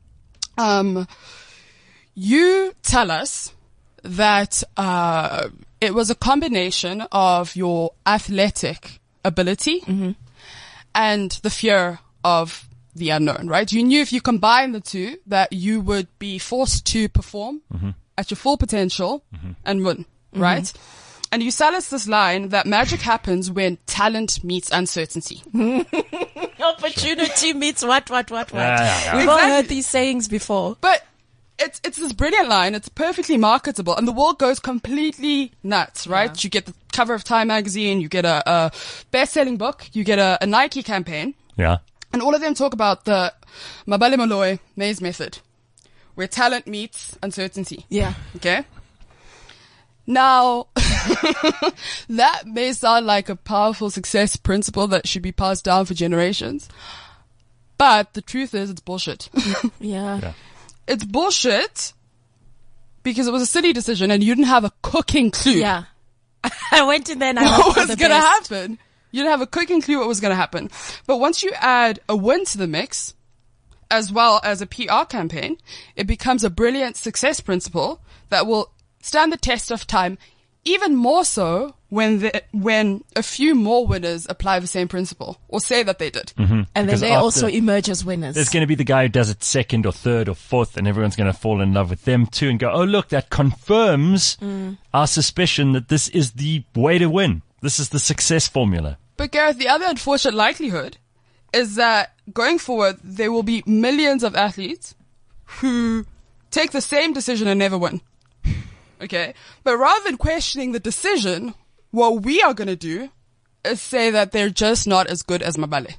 you tell us that it was a combination of your athletic ability and the fear of the unknown, right? You knew if you combine the two that you would be forced to perform at your full potential and win, right? And you sell us this line that magic happens when talent meets uncertainty. Opportunity meets what? Yeah. We've all heard these sayings before. But it's this brilliant line. It's perfectly marketable, and the world goes completely nuts, right? Yeah. You get the cover of Time magazine, you get a best-selling book, you get a Nike campaign, Yeah. and all of them talk about the Mabale Moloi maze method, where talent meets uncertainty. Yeah. Okay? Now, that may sound like a powerful success principle that should be passed down for generations, but the truth is it's bullshit. Yeah. It's bullshit because it was a silly decision and you didn't have a cooking clue Yeah. I went in there and I what hoped for was the going to best. happen. You didn't have a cooking clue what was going to happen. But once you add a win to the mix, as well as a PR campaign, it becomes a brilliant success principle that will stand the test of time, even more so when a few more winners apply the same principle or say that they did. And then Because they after- also emerge as winners. There's going to be the guy who does it second or third or fourth, and everyone's going to fall in love with them too and go, oh, look, that confirms our suspicion that this is the way to win. This is the success formula. But Gareth, the other unfortunate likelihood is that going forward, there will be millions of athletes who take the same decision and never win. Okay? But rather than questioning the decision, what we are going to do is say that they're just not as good as Mabale.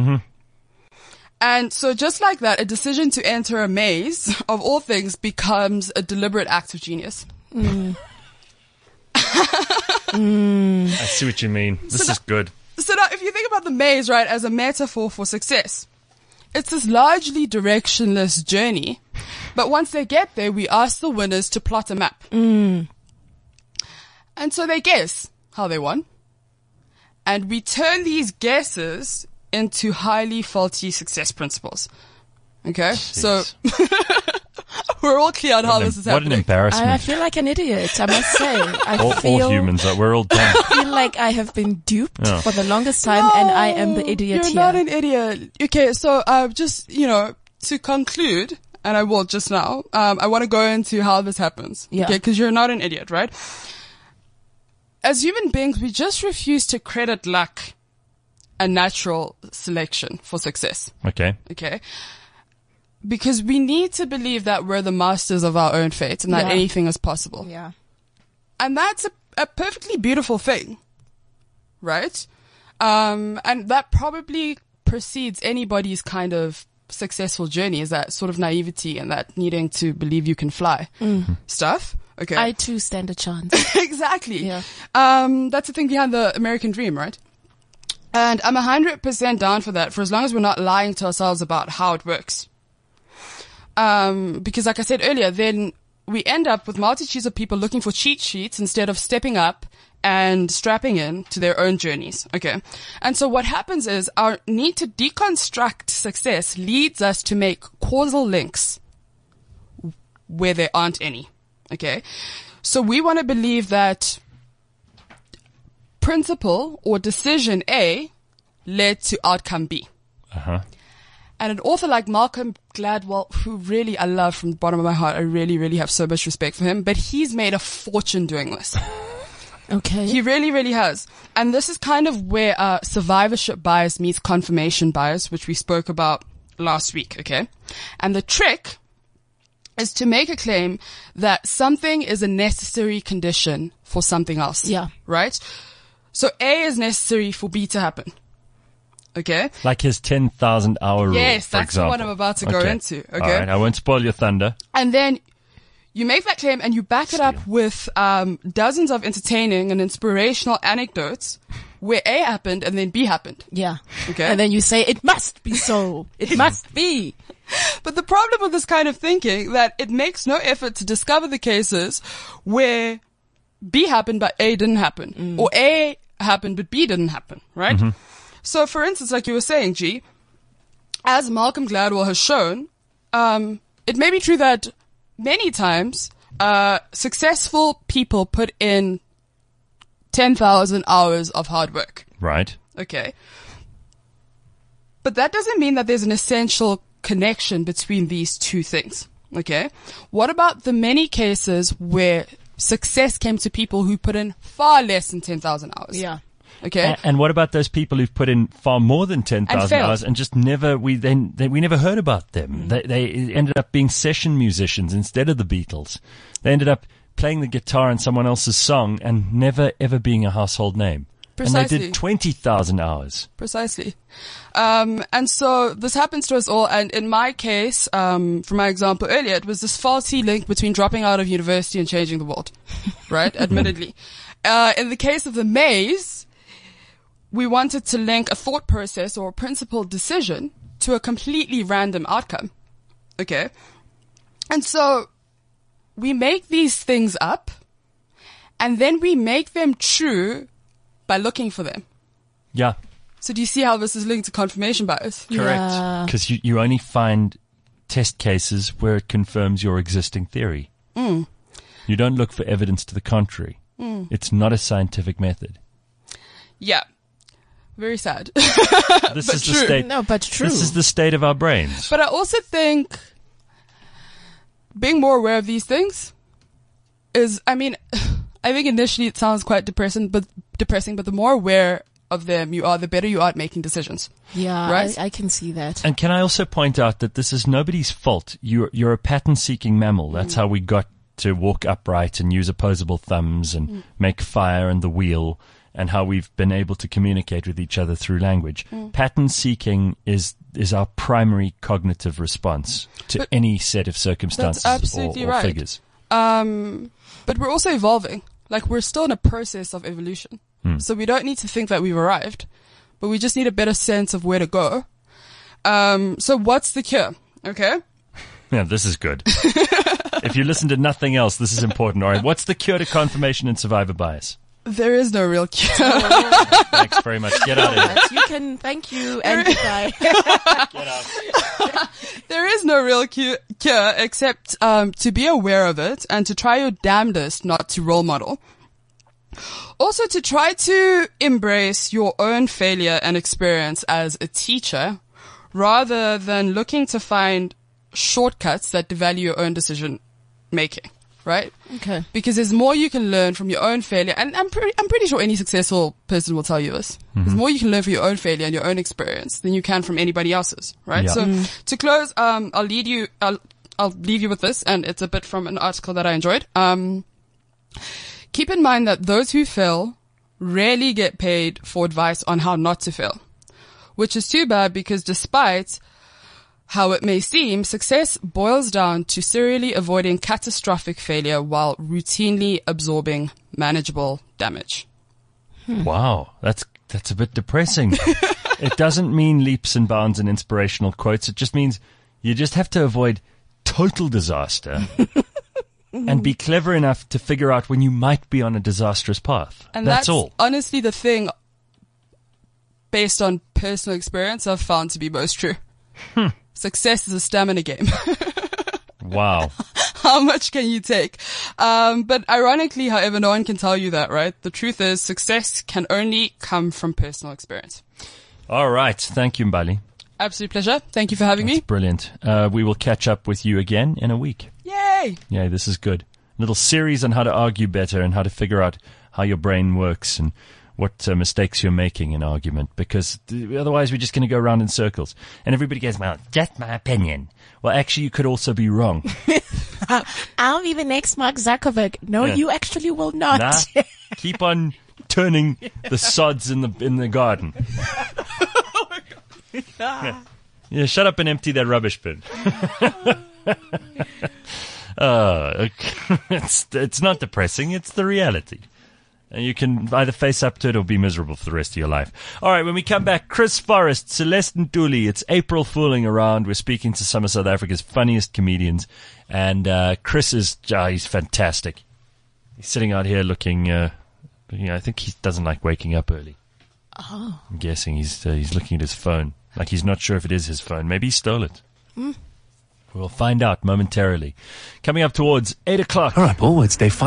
And so just like that, a decision to enter a maze, of all things, becomes a deliberate act of genius. I see what you mean. This is good. So now, if you think about the maze, right, as a metaphor for success, it's this largely directionless journey. But once they get there, we ask the winners to plot a map. And so they guess how they won. And we turn these guesses into highly faulty success principles. Okay? So we're all clear on how this is What an happening. embarrassment. I feel like an idiot, I must say. all humans are. We're all dumb. I feel like I have been duped Yeah. for the longest time and I am the idiot You're here. not an idiot. Okay, so just, to conclude, and I will just now, I want to go into how this happens. Yeah. Okay, because you're not an idiot, right? as human beings, we just refuse to credit luck and natural selection for success. Okay. Okay. Because we need to believe that we're the masters of our own fate and that Yeah. anything is possible. Yeah. And that's a perfectly beautiful thing. Right? And that probably precedes anybody's kind of successful journey, is that sort of naivety and that needing to believe you can fly stuff. Okay. I too stand a chance. Exactly. Yeah. That's the thing behind the American dream, right? And I'm 100% down for that, for as long as we're not lying to ourselves about how it works. Because like I said earlier, then we end up with multitudes of people looking for cheat sheets instead of stepping up and strapping in to their own journeys. Okay. And so what happens is our need to deconstruct success leads us to make causal links where there aren't any. Okay. So we want to believe that principle or decision A led to outcome B. Uh-huh. And an author like Malcolm Gladwell, who really I love from the bottom of my heart, I really, really have so much respect for him, but he's made a fortune doing this. Okay. He really, really has. And this is kind of where survivorship bias meets confirmation bias, which we spoke about last week, okay? And the trick is to make a claim that something is a necessary condition for something else. Yeah. Right? So A is necessary for B to happen. Okay? Like his 10,000 hour rule. Yes, for that's the example. one I'm about to go into. Okay? All right, I won't spoil your thunder. And then you make that claim and you back it up with dozens of entertaining and inspirational anecdotes where A happened and then B happened. Yeah. Okay? And then you say, it must be so. It must be. But the problem with this kind of thinking that it makes no effort to discover the cases where B happened but A didn't happen. Or A happened but B didn't happen, right? So for instance, like you were saying, G, as Malcolm Gladwell has shown, it may be true that many times successful people put in 10,000 hours of hard work. Right. Okay. But that doesn't mean that there's an essential connection between these two things. Okay. What about the many cases where success came to people who put in far less than 10,000 hours? Yeah. Okay. And what about those people who've put in far more than 10,000 failed. hours and just never, we never heard about them. They ended up being session musicians instead of the Beatles. They ended up playing the guitar in someone else's song and never ever being a household name. Precisely. And they did 20,000 hours. Precisely. And so this happens to us all. And in my case, from my example earlier, it was this faulty link between dropping out of university and changing the world. Right? Admittedly. In the case of the maze, we wanted to link a thought process or a principled decision to a completely random outcome. Okay? And so we make these things up and then we make them true by looking for them. Yeah. So do you see how this is linked to confirmation bias? Yeah. Correct. Because you only find test cases where it confirms your existing theory. You don't look for evidence to the contrary. It's not a scientific method. Yeah. Very sad. This But is the true. state. No, but true. This is the state of our brains. But I also think being more aware of these things is, I mean, I think initially it sounds quite depressing, but the more aware of them you are, the better you are at making decisions. Yeah, Right? I can see that. And can I also point out that this is nobody's fault. You're a pattern-seeking mammal. That's how we got to walk upright and use opposable thumbs and make fire and the wheel, and how we've been able to communicate with each other through language. Pattern-seeking is our primary cognitive response to any set of circumstances absolutely or right. figures. But we're also evolving. Like, we're still in a process of evolution. So we don't need to think that we've arrived, but we just need a better sense of where to go. So what's the cure? Okay. Yeah, this is good. If you listen to nothing else, this is important. All right, what's the cure to confirmation and survivor bias? There is no real cure. Thanks very much. Get out of here. But you can, thank you, and goodbye. Get out. There is no real cure except to be aware of it and to try your damnedest not to role model. Also to try to embrace your own failure and experience as a teacher rather than looking to find shortcuts that devalue your own decision making. right? Okay. Because there's more you can learn from your own failure. And I'm pretty sure any successful person will tell you this. There's more you can learn from your own failure and your own experience than you can from anybody else's, right? Yeah. So to close, I'll leave you with this, and it's a bit from an article that I enjoyed. Keep in mind that those who fail rarely get paid for advice on how not to fail, which is too bad because despite how it may seem, success boils down to serially avoiding catastrophic failure while routinely absorbing manageable damage. Wow, that's a bit depressing. It doesn't mean leaps and bounds and inspirational quotes. It just means you just have to avoid total disaster and be clever enough to figure out when you might be on a disastrous path. And that's all. Honestly, the thing based on personal experience I've found to be most true. Success is a stamina game. Wow. How much can you take? But ironically, however, no one can tell you that, right? The truth is success can only come from personal experience. All right. Thank you, Mbali. Absolute pleasure. Thank you for having me. Brilliant. We will catch up with you again in a week. Yay! Yeah, this is good. Little series on how to argue better and how to figure out how your brain works and what mistakes you're making in argument, because otherwise we're just going to go around in circles. And everybody goes, well, just my opinion. Well, actually, you could also be wrong. I'll be the next Mark Zuckerberg. No, you actually will not. Nah, keep on turning the sods in the garden. Oh my God. Yeah, shut up and empty that rubbish bin. It's not depressing. It's the reality. And you can either face up to it or be miserable for the rest of your life. All right, when we come back, Chris Forrest, Celeste Ntuli. It's April fooling around. We're speaking to some of South Africa's funniest comedians. And Chris is, he's fantastic. He's sitting out here looking, I think he doesn't like waking up early. Oh. I'm guessing he's looking at his phone. Like he's not sure if it is his phone. Maybe he stole it. We'll find out momentarily. Coming up towards 8 o'clock. All right, Paul, it's day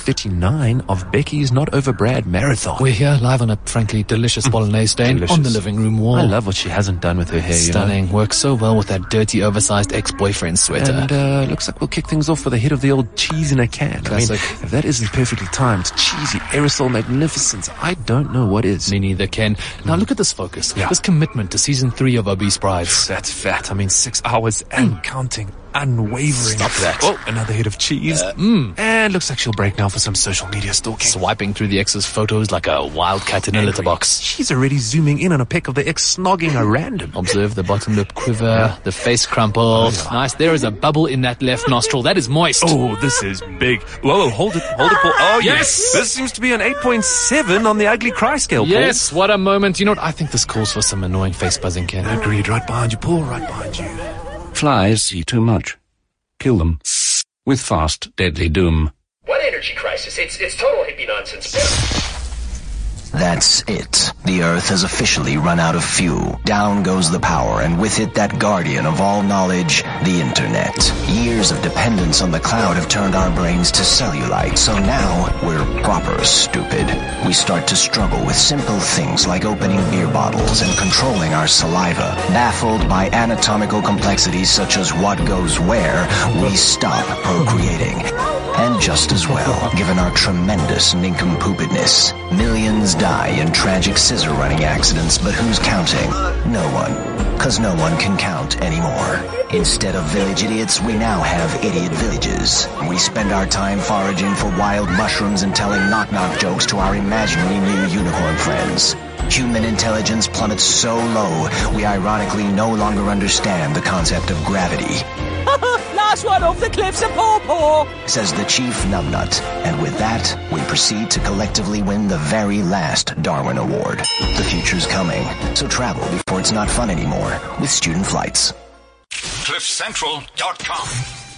539 of Becky's Not Over Brad Marathon. We're here live on a frankly delicious bolognese stain Delicious. on the living room wall. I love what she hasn't done with her hair, Stunning. Works so well with that dirty, oversized ex-boyfriend sweater. And looks like we'll kick things off with a hit of the old cheese in a can. Classic. I mean, if that isn't perfectly timed, cheesy, aerosol magnificence, I don't know what is. Me neither, Ken. Now look at this focus. Yeah. This commitment to season 3 of Obese Brides. That's fat. I mean, 6 hours and counting. Unwavering. Stop that. Oh, another hit of cheese. And looks like she'll break now for some social media stalking. Swiping through the ex's photos like a wildcat in a litter box. She's already zooming in on a pic of the ex snogging a random. Observe the bottom lip quiver, the face crumple. Nice. There is a bubble in that left nostril. That is moist. Oh, this is big. Whoa, hold it, Paul. Oh, Yes! This seems to be an 8.7 on the ugly cry scale, Paul. Yes, what a moment. You know what? I think this calls for some annoying face buzzing, Ken. Agreed. Right behind you, Paul. Right behind you. Flies see too much. Kill them. With fast, deadly doom. What energy crisis? It's total hippie nonsense. That's it. The Earth has officially run out of fuel. Down goes the power, and with it that guardian of all knowledge, the Internet. Years of dependence on the cloud have turned our brains to cellulite, so now we're proper stupid. We start to struggle with simple things like opening beer bottles and controlling our saliva. Baffled by anatomical complexities such as what goes where, we stop procreating. And just as well, given our tremendous nincompoopedness. Millions die in tragic scissor-running accidents, but who's counting? No one. 'Cause no one can count anymore. Instead of village idiots, we now have idiot villages. We spend our time foraging for wild mushrooms and telling knock-knock jokes to our imaginary new unicorn friends. Human intelligence plummets so low, we ironically no longer understand the concept of gravity. Last one off the cliffs of Paw, says the chief numbnut. And with that, we proceed to collectively win the very last Darwin Award. The future's coming, so travel before it's not fun anymore with Student Flights. CliffCentral.com